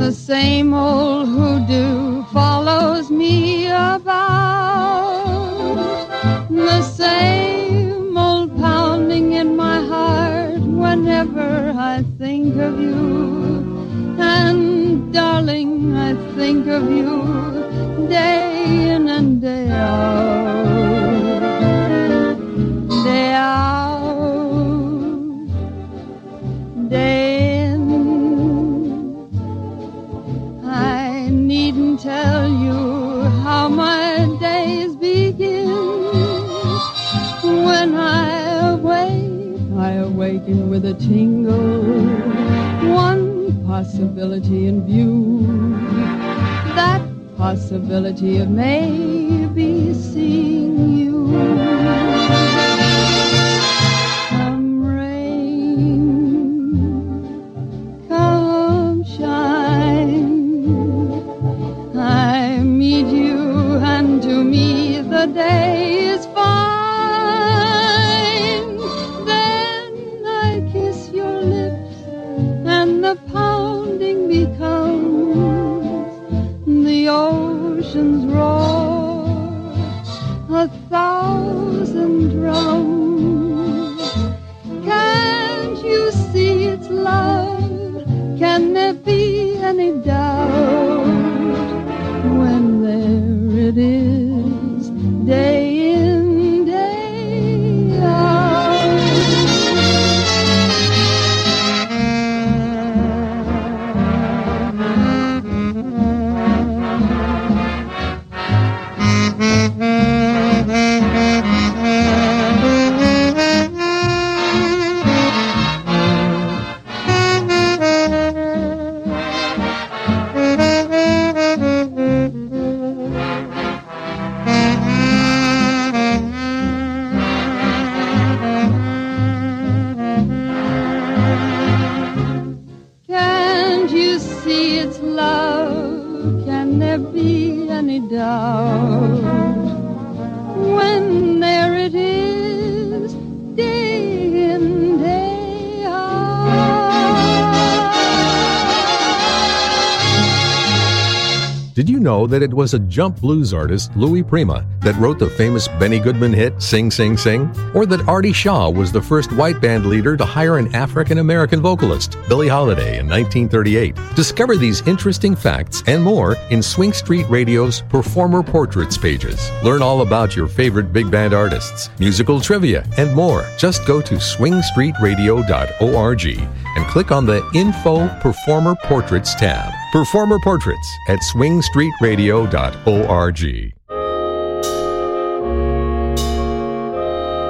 The same old hoodoo follows me about. The same old pounding in my heart whenever I think of you. And darling, I think of you day in and day out. Day out, day in. I needn't tell you how my days begin. When I awaken with a tingle. One possibility in view. That possibility of maybe seeing you. Come rain, come shine, I meet you, and to me the day is fine. Then I kiss your lips, and the pounding becomes the ocean's roar, 1,000 drums. Can't you see it's love? Can there be any doubt? When there it is, day in, day out. Can't you see it's love? Can there be any doubt? When there it is, day in, day out. Did you know that it was a jump blues artist, Louis Prima, that wrote the famous Benny Goodman hit, Sing, Sing, Sing? Or that Artie Shaw was the first white band leader to hire an African-American vocalist, Billie Holiday, in 1938? Discover these interesting facts and more in Swing Street Radio's Performer Portraits pages. Learn all about your favorite big band artists, musical trivia, and more. Just go to swingstreetradio.org and click on the Info Performer Portraits tab. Performer Portraits at swingstreetradio.org.